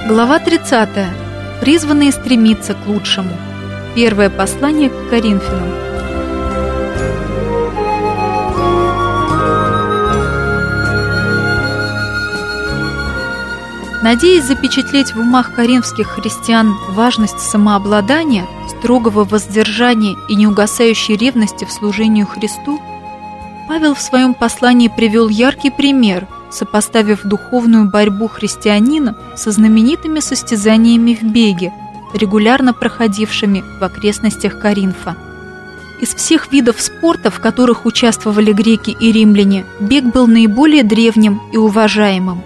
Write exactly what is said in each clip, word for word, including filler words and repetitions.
Глава тридцатая. Призванные стремиться к лучшему. Первое послание к Коринфянам. Надеясь запечатлеть в умах коринфских христиан важность самообладания, строгого воздержания и неугасающей ревности в служении Христу, Павел в своем послании привел яркий пример, сопоставив духовную борьбу христианина со знаменитыми состязаниями в беге, регулярно проходившими в окрестностях Коринфа. Из всех видов спорта, в которых участвовали греки и римляне, бег был наиболее древним и уважаемым.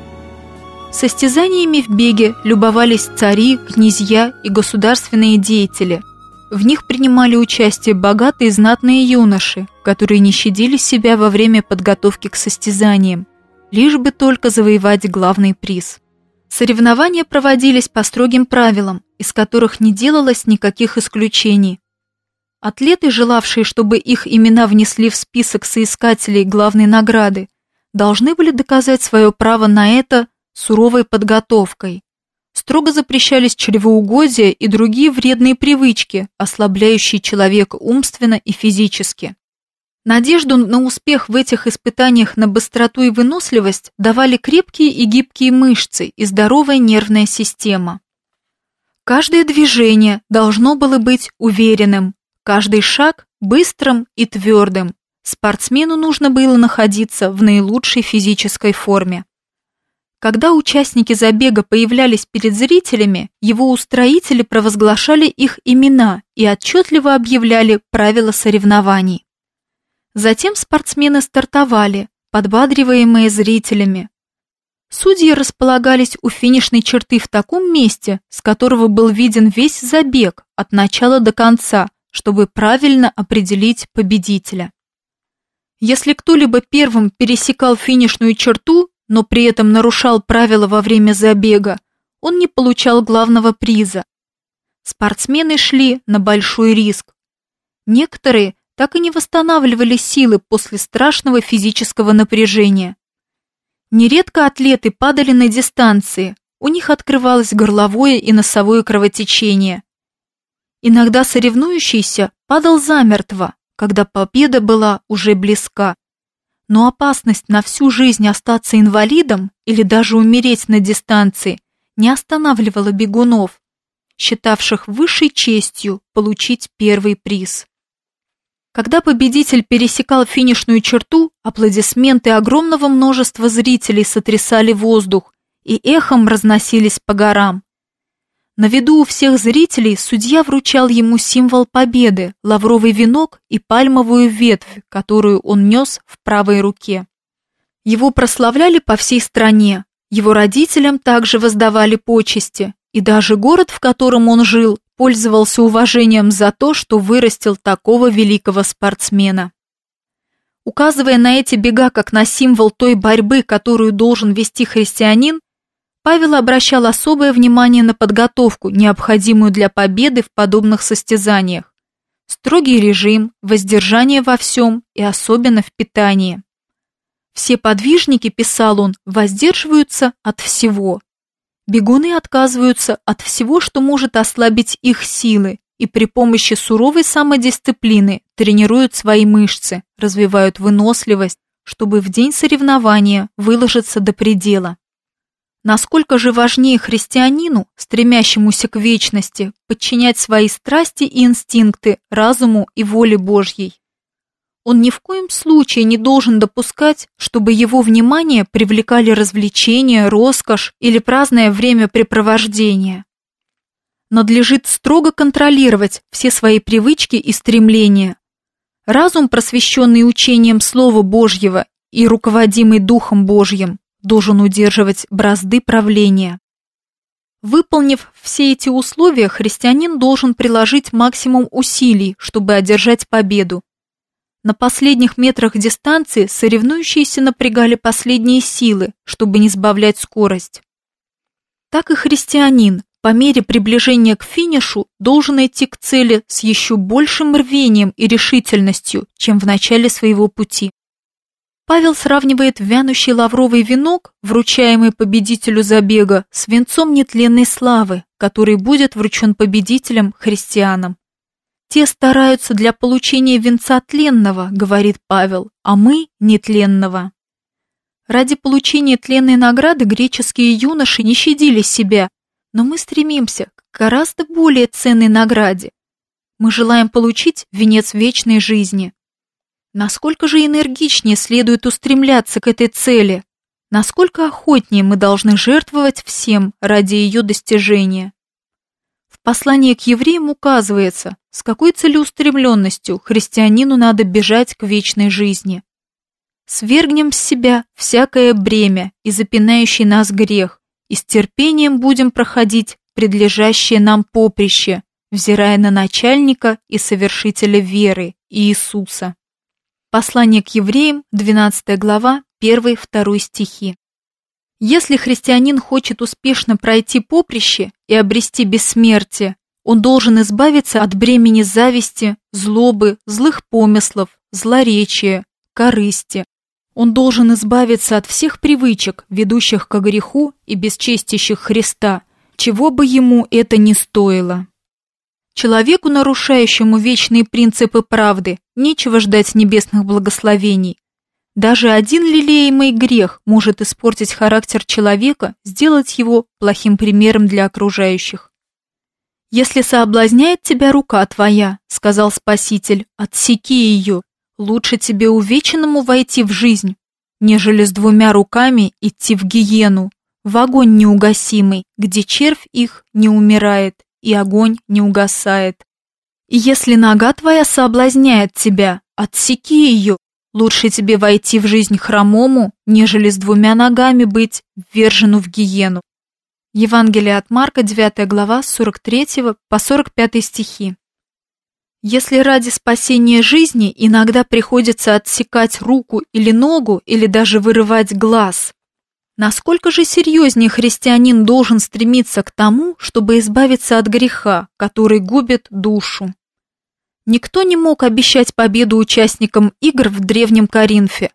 Состязаниями в беге любовались цари, князья и государственные деятели. В них принимали участие богатые и знатные юноши, которые не щадили себя во время подготовки к состязаниям, лишь бы только завоевать главный приз. Соревнования проводились по строгим правилам, из которых не делалось никаких исключений. Атлеты, желавшие, чтобы их имена внесли в список соискателей главной награды, должны были доказать свое право на это суровой подготовкой. Строго запрещались чревоугодия и другие вредные привычки, ослабляющие человека умственно и физически. Надежду на успех в этих испытаниях на быстроту и выносливость давали крепкие и гибкие мышцы и здоровая нервная система. Каждое движение должно было быть уверенным, каждый шаг быстрым и твердым. Спортсмену нужно было находиться в наилучшей физической форме. Когда участники забега появлялись перед зрителями, его устроители провозглашали их имена и отчетливо объявляли правила соревнований. Затем спортсмены стартовали, подбадриваемые зрителями. Судьи располагались у финишной черты в таком месте, с которого был виден весь забег от начала до конца, чтобы правильно определить победителя. Если кто-либо первым пересекал финишную черту, но при этом нарушал правила во время забега, он не получал главного приза. Спортсмены шли на большой риск. Некоторые так и не восстанавливали силы после страшного физического напряжения. Нередко атлеты падали на дистанции, у них открывалось горловое и носовое кровотечение. Иногда соревнующийся падал замертво, когда победа была уже близка. Но опасность на всю жизнь остаться инвалидом или даже умереть на дистанции не останавливала бегунов, считавших высшей честью получить первый приз. Когда победитель пересекал финишную черту, аплодисменты огромного множества зрителей сотрясали воздух и эхом разносились по горам. На виду у всех зрителей судья вручал ему символ победы, лавровый венок и пальмовую ветвь, которую он нес в правой руке. Его прославляли по всей стране, его родителям также воздавали почести, и даже город, в котором он жил, пользовался уважением за то, что вырастил такого великого спортсмена. Указывая на эти бега как на символ той борьбы, которую должен вести христианин, Павел обращал особое внимание на подготовку, необходимую для победы в подобных состязаниях. Строгий режим, воздержание во всем и особенно в питании. Все подвижники, писал он, воздерживаются от всего. Бегуны отказываются от всего, что может ослабить их силы, и при помощи суровой самодисциплины тренируют свои мышцы, развивают выносливость, чтобы в день соревнования выложиться до предела. Насколько же важнее христианину, стремящемуся к вечности, подчинять свои страсти и инстинкты разуму и воле Божьей. Он ни в коем случае не должен допускать, чтобы его внимание привлекали развлечения, роскошь или праздное времяпрепровождение. Надлежит строго контролировать все свои привычки и стремления. Разум, просвещенный учением Слова Божьего и руководимый Духом Божьим, должен удерживать бразды правления. Выполнив все эти условия, христианин должен приложить максимум усилий, чтобы одержать победу. На последних метрах дистанции соревнующиеся напрягали последние силы, чтобы не сбавлять скорость. Так и христианин, по мере приближения к финишу, должен идти к цели с еще большим рвением и решительностью, чем в начале своего пути. Павел сравнивает вянущий лавровый венок, вручаемый победителю забега, с венцом нетленной славы, который будет вручен победителям, христианам. «Те стараются для получения венца тленного», — говорит Павел, — «а мы — нетленного». Ради получения тленной награды греческие юноши не щадили себя, но мы стремимся к гораздо более ценной награде. Мы желаем получить венец вечной жизни. Насколько же энергичнее следует устремляться к этой цели, насколько охотнее мы должны жертвовать всем ради ее достижения. В послании к евреям указывается, с какой целеустремленностью христианину надо бежать к вечной жизни. «Свергнем с себя всякое бремя и запинающий нас грех, и с терпением будем проходить предлежащее нам поприще, взирая на начальника и совершителя веры, Иисуса». Послание к евреям, двенадцатая глава, первый-второй стихи. Если христианин хочет успешно пройти поприще и обрести бессмертие, он должен избавиться от бремени зависти, злобы, злых помыслов, злоречия, корысти. Он должен избавиться от всех привычек, ведущих ко греху и бесчестящих Христа, чего бы ему это ни стоило. Человеку, нарушающему вечные принципы правды, нечего ждать небесных благословений. Даже один лелеемый грех может испортить характер человека, сделать его плохим примером для окружающих. «Если соблазняет тебя рука твоя, — сказал Спаситель, — отсеки ее. Лучше тебе увеченному войти в жизнь, нежели с двумя руками идти в гиену, в огонь неугасимый, где червь их не умирает и огонь не угасает. И если нога твоя соблазняет тебя, отсеки ее. Лучше тебе войти в жизнь хромому, нежели с двумя ногами быть ввержену в гиену». Евангелие от Марка, девятая глава, с сорок третьего по сорок пятый стихи. Если ради спасения жизни иногда приходится отсекать руку или ногу, или даже вырывать глаз, насколько же серьезнее христианин должен стремиться к тому, чтобы избавиться от греха, который губит душу? Никто не мог обещать победу участникам игр в Древнем Коринфе.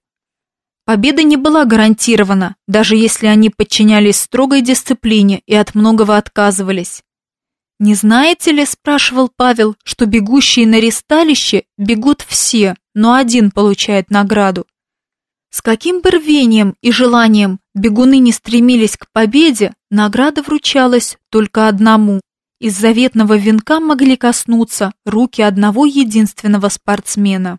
Победа не была гарантирована, даже если они подчинялись строгой дисциплине и от многого отказывались. «Не знаете ли, — спрашивал Павел, — что бегущие на ристалище бегут все, но один получает награду? С каким бы рвением и желанием бегуны не стремились к победе, награда вручалась только одному. Из заветного венка могли коснуться руки одного единственного спортсмена.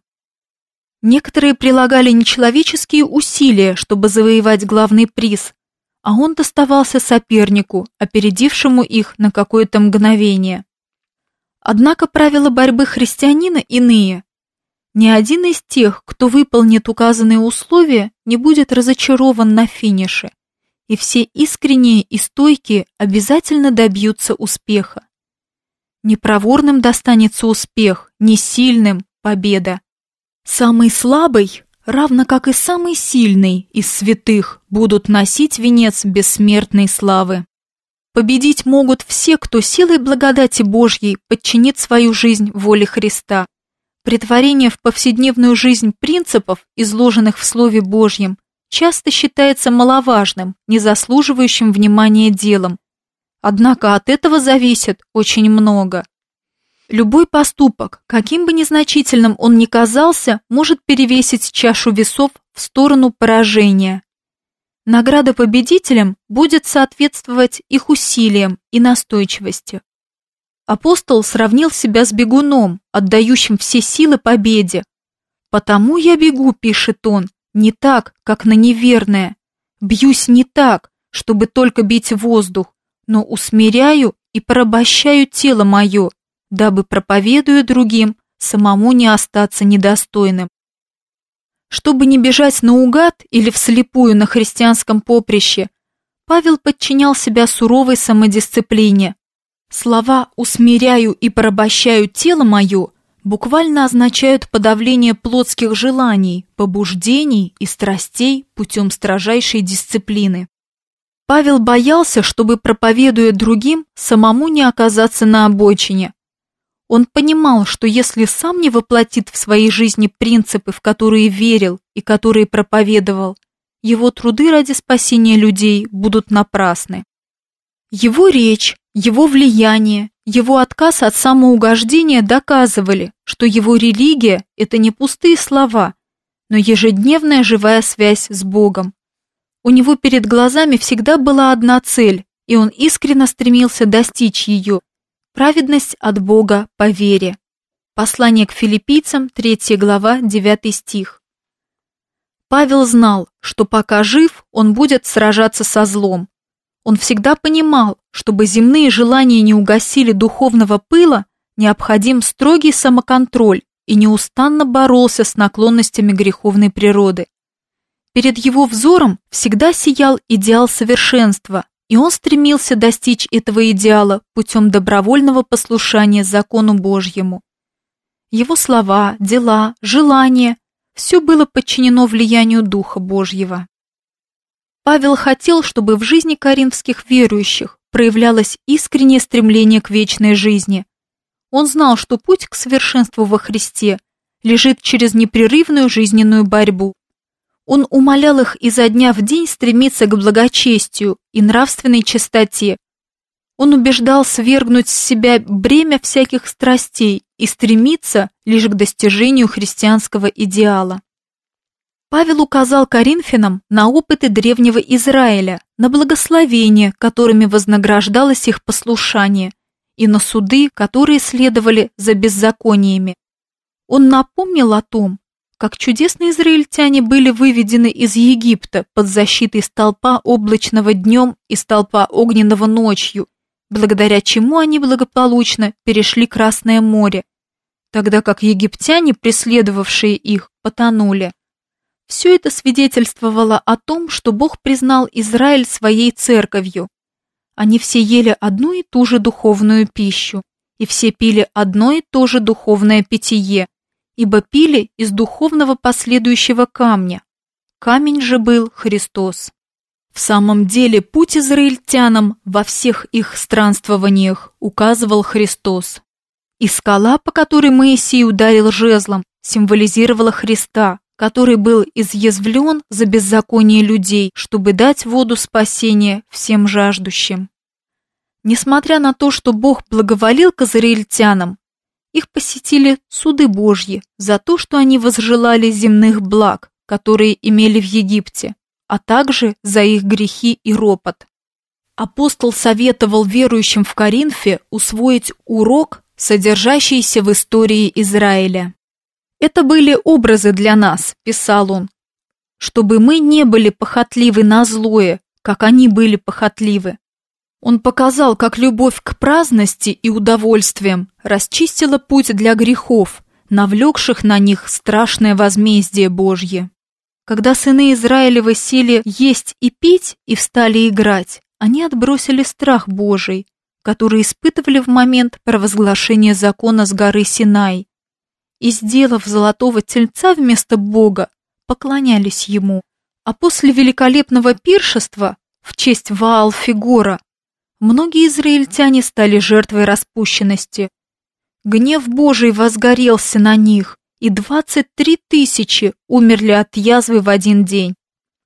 Некоторые прилагали нечеловеческие усилия, чтобы завоевать главный приз, а он доставался сопернику, опередившему их на какое-то мгновение. Однако правила борьбы христианина иные. Ни один из тех, кто выполнит указанные условия, не будет разочарован на финише, и все искренние и стойкие обязательно добьются успеха. Не проворным достанется успех, не сильным – победа. Самый слабый, равно как и самый сильный из святых, будут носить венец бессмертной славы. Победить могут все, кто силой благодати Божьей подчинит свою жизнь воле Христа. Претворение в повседневную жизнь принципов, изложенных в Слове Божьем, часто считается маловажным, не заслуживающим внимания делом. Однако от этого зависит очень много. Любой поступок, каким бы незначительным он ни казался, может перевесить чашу весов в сторону поражения. Награда победителям будет соответствовать их усилиям и настойчивости. Апостол сравнил себя с бегуном, отдающим все силы победе. «Потому я бегу, — пишет он, — не так, как на неверное. Бьюсь не так, чтобы только бить воздух, но усмиряю и порабощаю тело мое, дабы, проповедуя другим, самому не остаться недостойным». Чтобы не бежать наугад или вслепую на христианском поприще, Павел подчинял себя суровой самодисциплине. Слова «усмиряю и порабощаю тело мое» буквально означают подавление плотских желаний, побуждений и страстей путем строжайшей дисциплины. Павел боялся, чтобы, проповедуя другим, самому не оказаться на обочине. Он понимал, что если сам не воплотит в своей жизни принципы, в которые верил и которые проповедовал, его труды ради спасения людей будут напрасны. Его речь, его влияние, его отказ от самоугождения доказывали, что его религия – это не пустые слова, но ежедневная живая связь с Богом. У него перед глазами всегда была одна цель, и он искренне стремился достичь ее – праведность от Бога по вере. Послание к филиппийцам, третья глава, девятый стих. Павел знал, что пока жив, он будет сражаться со злом. Он всегда понимал, чтобы земные желания не угасили духовного пыла, необходим строгий самоконтроль и неустанно боролся с наклонностями греховной природы. Перед его взором всегда сиял идеал совершенства, и он стремился достичь этого идеала путем добровольного послушания закону Божьему. Его слова, дела, желания – все было подчинено влиянию Духа Божьего. Павел хотел, чтобы в жизни коринфских верующих проявлялось искреннее стремление к вечной жизни. Он знал, что путь к совершенству во Христе лежит через непрерывную жизненную борьбу. Он умолял их изо дня в день стремиться к благочестию и нравственной чистоте. Он убеждал свергнуть с себя бремя всяких страстей и стремиться лишь к достижению христианского идеала. Павел указал коринфянам на опыты древнего Израиля, на благословения, которыми вознаграждалось их послушание, и на суды, которые следовали за беззакониями. Он напомнил о том, как чудесные израильтяне были выведены из Египта под защитой столпа облачного днем и столпа огненного ночью, благодаря чему они благополучно перешли Красное море, тогда как египтяне, преследовавшие их, потонули. Все это свидетельствовало о том, что Бог признал Израиль своей церковью. Они все ели одну и ту же духовную пищу, и все пили одно и то же духовное питье, ибо пили из духовного последующего камня. Камень же был Христос. В самом деле путь израильтянам во всех их странствованиях указывал Христос. И скала, по которой Моисей ударил жезлом, символизировала Христа, который был изъязвлен за беззаконие людей, чтобы дать воду спасения всем жаждущим. Несмотря на то, что Бог благоволил к израильтянам, их посетили суды Божьи за то, что они возжелали земных благ, которые имели в Египте, а также за их грехи и ропот. Апостол советовал верующим в Коринфе усвоить урок, содержащийся в истории Израиля. «Это были образы для нас», – писал он, – «чтобы мы не были похотливы на злое, как они были похотливы». Он показал, как любовь к праздности и удовольствиям расчистила путь для грехов, навлекших на них страшное возмездие Божье. Когда сыны Израилевы сели есть и пить и встали играть, они отбросили страх Божий, который испытывали в момент провозглашения закона с горы Синай, и, сделав золотого тельца вместо Бога, поклонялись ему. А после великолепного пиршества в честь Ваал-Фигора многие израильтяне стали жертвой распущенности. Гнев Божий возгорелся на них, и двадцать три тысячи умерли от язвы в один день.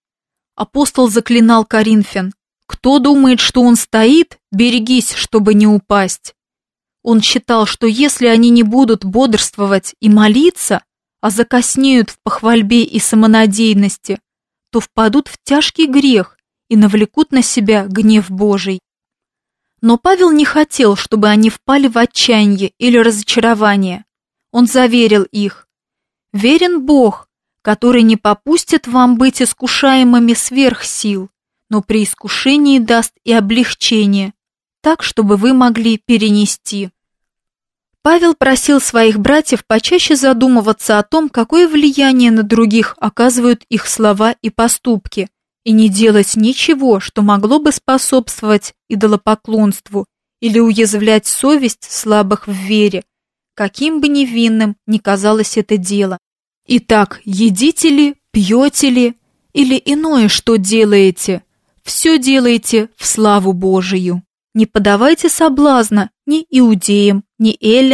Апостол заклинал коринфян: «Кто думает, что он стоит, берегись, чтобы не упасть». Он считал, что если они не будут бодрствовать и молиться, а закоснеют в похвальбе и самонадеянности, то впадут в тяжкий грех и навлекут на себя гнев Божий. Но Павел не хотел, чтобы они впали в отчаяние или разочарование. Он заверил их: «Верен Бог, который не попустит вам быть искушаемыми сверх сил, но при искушении даст и облегчение, так, чтобы вы могли перенести». Павел просил своих братьев почаще задумываться о том, какое влияние на других оказывают их слова и поступки, и не делать ничего, что могло бы способствовать идолопоклонству или уязвлять совесть слабых в вере, каким бы невинным ни казалось это дело. Итак, едите ли, пьете ли, или иное что делаете, все делаете в славу Божию. Не подавайте соблазна ни иудеям, ни эллинам,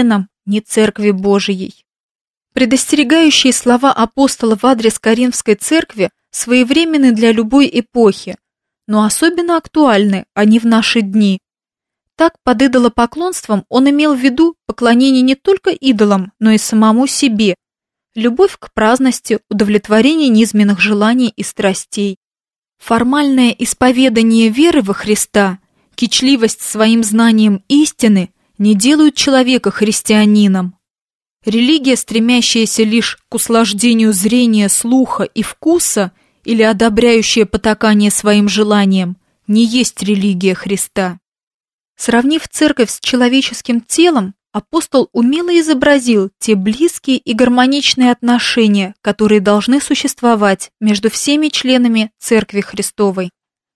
ни Церкви Божией. Предостерегающие слова апостола в адрес Коринфской церкви своевременны для любой эпохи, но особенно актуальны они в наши дни. Так, под идолопоклонством он имел в виду поклонение не только идолам, но и самому себе, любовь к праздности, удовлетворение низменных желаний и страстей. Формальное исповедание веры во Христа, кичливость своим знанием истины не делают человека христианином. Религия, стремящаяся лишь к услаждению зрения, слуха и вкуса или одобряющая потакание своим желаниям, не есть религия Христа. Сравнив церковь с человеческим телом, апостол умело изобразил те близкие и гармоничные отношения, которые должны существовать между всеми членами Церкви Христовой.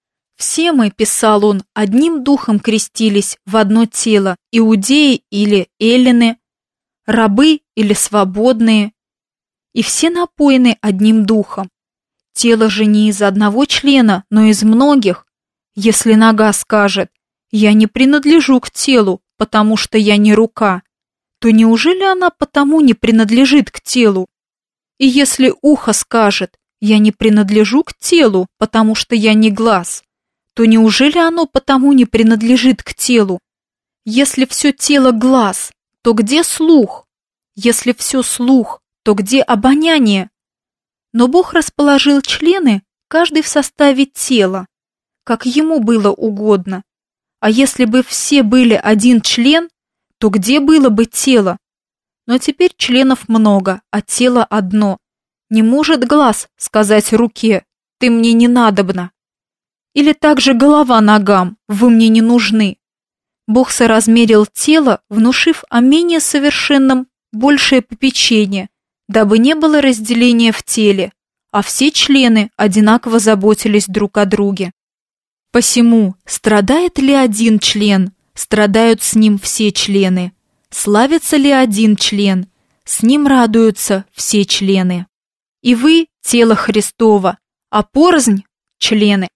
«Все мы, — писал он, — одним духом крестились в одно тело, иудеи или эллины, рабы или свободные, и все напоены одним духом. Тело же не из одного члена, но из многих. Если нога скажет: «Я не принадлежу к телу, потому что я не рука», то неужели она потому не принадлежит к телу? И если ухо скажет: «Я не принадлежу к телу, потому что я не глаз», то неужели оно потому не принадлежит к телу? Если все тело глаз, то где слух? Если все слух, то где обоняние? Но Бог расположил члены, каждый в составе тела, как ему было угодно. А если бы все были один член, то где было бы тело? Но теперь членов много, а тело одно. Не может глаз сказать руке: «Ты мне не надобна». Или также голова ногам: «Вы мне не нужны». Бог соразмерил тело, внушив о менее совершенном большее попечение, дабы не было разделения в теле, а все члены одинаково заботились друг о друге. Посему, страдает ли один член, страдают с ним все члены. Славится ли один член, с ним радуются все члены. И вы – тело Христово, а порознь – члены.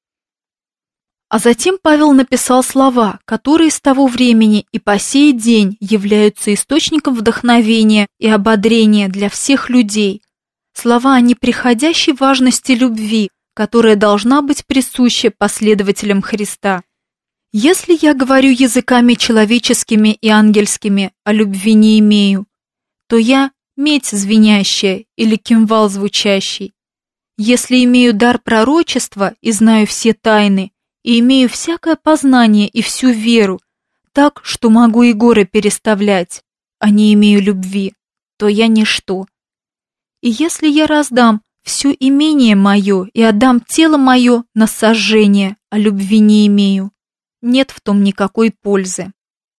А затем Павел написал слова, которые с того времени и по сей день являются источником вдохновения и ободрения для всех людей. Слова о непреходящей важности любви, которая должна быть присуща последователям Христа. «Если я говорю языками человеческими и ангельскими, а любви не имею, то я медь звенящая или кимвал звучащий. Если имею дар пророчества и знаю все тайны, и имею всякое познание и всю веру, так, что могу и горы переставлять, а не имею любви, то я ничто. И если я раздам все имение мое и отдам тело мое на сожжение, а любви не имею, нет в том никакой пользы».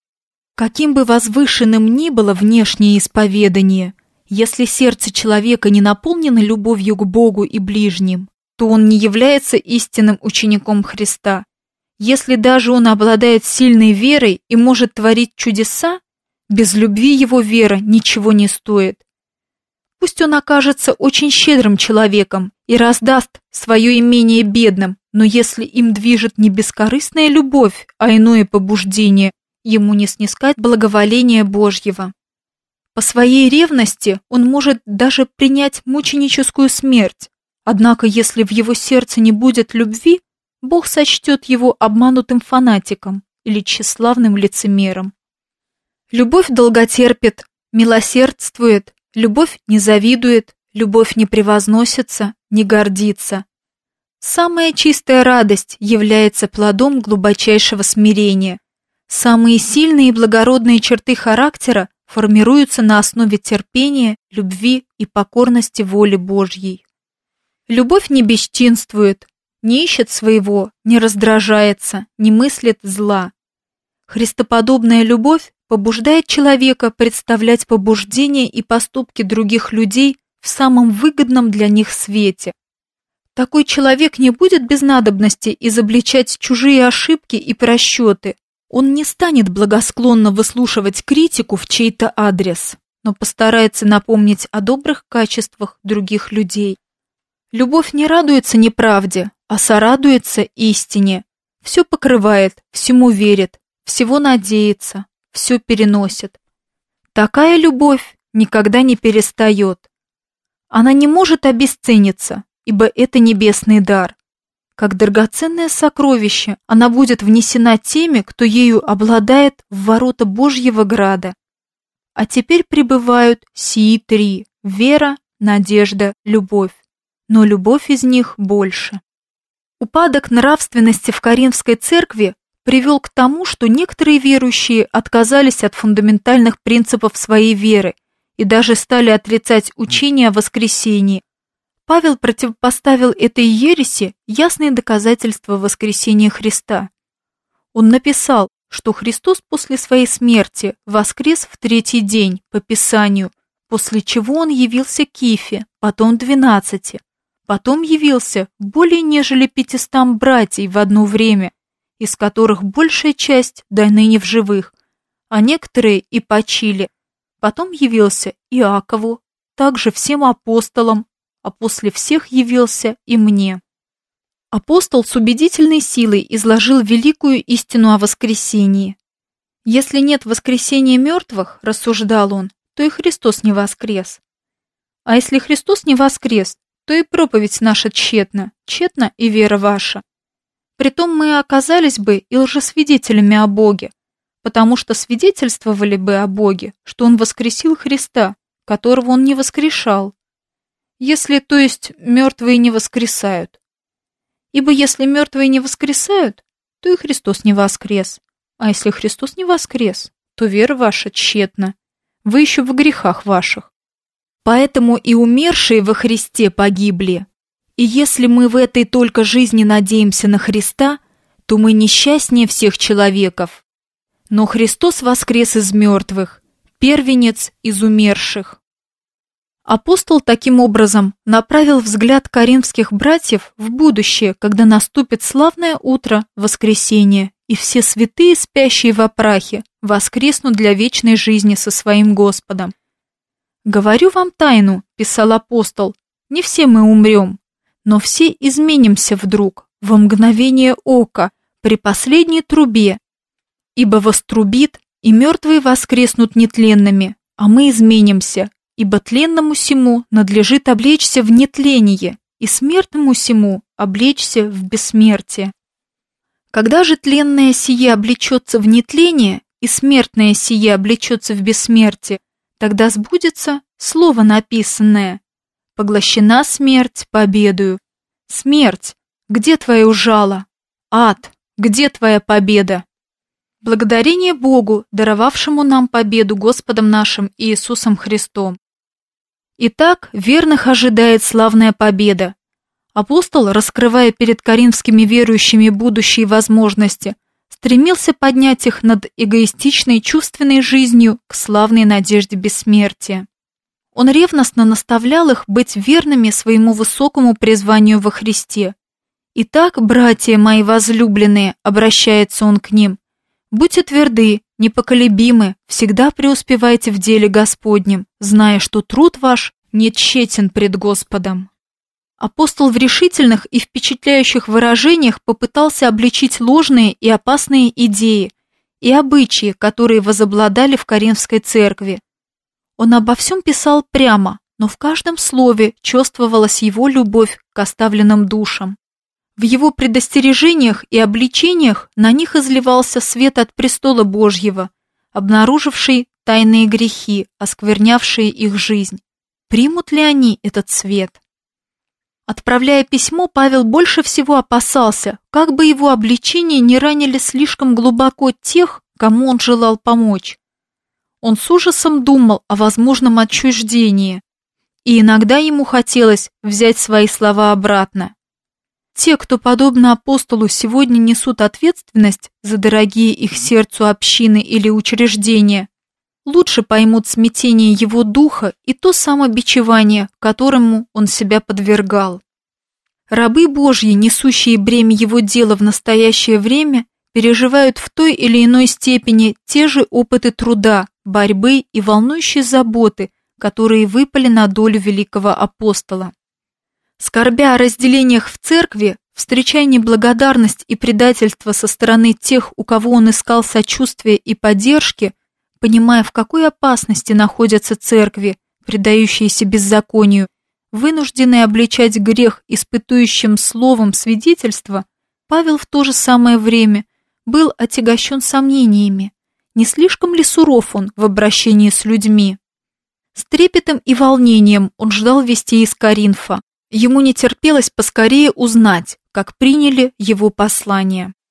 Каким бы возвышенным ни было внешнее исповедание, если сердце человека не наполнено любовью к Богу и ближним, то он не является истинным учеником Христа. Если даже он обладает сильной верой и может творить чудеса, без любви его вера ничего не стоит. Пусть он окажется очень щедрым человеком и раздаст свое имение бедным, но если им движет не бескорыстная любовь, а иное побуждение, ему не снискать благоволения Божьего. По своей ревности он может даже принять мученическую смерть, однако если в его сердце не будет любви, Бог сочтет его обманутым фанатиком или тщеславным лицемером. Любовь долготерпит, милосердствует, любовь не завидует, любовь не превозносится, не гордится. Самая чистая радость является плодом глубочайшего смирения. Самые сильные и благородные черты характера формируются на основе терпения, любви и покорности воле Божьей. Любовь не бесчинствует, не ищет своего, не раздражается, не мыслит зла. Христоподобная любовь побуждает человека представлять побуждения и поступки других людей в самом выгодном для них свете. Такой человек не будет без надобности изобличать чужие ошибки и просчеты. Он не станет благосклонно выслушивать критику в чей-то адрес, но постарается напомнить о добрых качествах других людей. Любовь не радуется неправде, а сорадуется истине. Все покрывает, всему верит, всего надеется, все переносит. Такая любовь никогда не перестает. Она не может обесцениться, ибо это небесный дар. Как драгоценное сокровище, она будет внесена теми, кто ею обладает, в ворота Божьего града. А теперь пребывают сии три – вера, надежда, любовь. Но любовь из них больше. Упадок нравственности в Коринфской церкви привел к тому, что некоторые верующие отказались от фундаментальных принципов своей веры и даже стали отрицать учение о воскресении. Павел противопоставил этой ереси ясные доказательства воскресения Христа. Он написал, что Христос после своей смерти воскрес в третий день по Писанию, после чего он явился Кифе, потом двенадцати, потом явился более нежели пятистам братьев в одно время, из которых большая часть до ныне в живых, а некоторые и почили. Потом явился Иакову, также всем апостолам, а после всех явился и мне. Апостол с убедительной силой изложил великую истину о воскресении. Если нет воскресения мертвых, рассуждал он, то и Христос не воскрес. А если Христос не воскрес, то и проповедь наша тщетна, тщетна и вера ваша. Притом мы оказались бы и лжесвидетелями о Боге, потому что свидетельствовали бы о Боге, что Он воскресил Христа, которого Он не воскрешал. Если, то есть, мертвые не воскресают. Ибо если мертвые не воскресают, то и Христос не воскрес. А если Христос не воскрес, то вера ваша тщетна. Вы еще в грехах ваших. Поэтому и умершие во Христе погибли. И если мы в этой только жизни надеемся на Христа, то мы несчастнее всех человеков. Но Христос воскрес из мертвых, первенец из умерших. Апостол таким образом направил взгляд коринфских братьев в будущее, когда наступит славное утро воскресения, и все святые, спящие во прахе, воскреснут для вечной жизни со своим Господом. «Говорю вам тайну», — писал апостол, — «не все мы умрем, но все изменимся вдруг, во мгновение ока, при последней трубе, ибо вострубит, и мертвые воскреснут нетленными, а мы изменимся, ибо тленному сему надлежит облечься в нетление, и смертному сему облечься в бессмертие». Когда же тленное сие облечется в нетление, и смертное сие облечется в бессмертие, тогда сбудется слово написанное: «Поглощена смерть победою». Смерть, где твое жало? Ад, где твоя победа? Благодарение Богу, даровавшему нам победу Господом нашим Иисусом Христом. Итак, верных ожидает славная победа. Апостол, раскрывая перед коринфскими верующими будущие возможности, стремился поднять их над эгоистичной чувственной жизнью к славной надежде бессмертия. Он ревностно наставлял их быть верными своему высокому призванию во Христе. «Итак, братья мои возлюбленные», — обращается он к ним, — «будьте тверды, непоколебимы, всегда преуспевайте в деле Господнем, зная, что труд ваш не тщетен пред Господом». Апостол в решительных и впечатляющих выражениях попытался обличить ложные и опасные идеи и обычаи, которые возобладали в Коринфской церкви. Он обо всем писал прямо, но в каждом слове чувствовалась его любовь к оставленным душам. В его предостережениях и обличениях на них изливался свет от престола Божьего, обнаруживший тайные грехи, осквернявшие их жизнь. Примут ли они этот свет? Отправляя письмо, Павел больше всего опасался, как бы его обличения не ранили слишком глубоко тех, кому он желал помочь. Он с ужасом думал о возможном отчуждении, и иногда ему хотелось взять свои слова обратно. Те, кто, подобно апостолу, сегодня несут ответственность за дорогие их сердцу общины или учреждения, лучше поймут смятение его духа и то самобичевание, которому он себя подвергал. Рабы Божьи, несущие бремя его дела в настоящее время, переживают в той или иной степени те же опыты труда, борьбы и волнующей заботы, которые выпали на долю великого апостола. Скорбя о разделениях в церкви, встречая неблагодарность и предательство со стороны тех, у кого он искал сочувствия и поддержки, понимая, в какой опасности находятся церкви, предающиеся беззаконию, вынужденные обличать грех испытующим словом свидетельства, Павел в то же самое время был отягощен сомнениями, не слишком ли суров он в обращении с людьми. С трепетом и волнением он ждал вестей из Коринфа. Ему не терпелось поскорее узнать, как приняли его послание.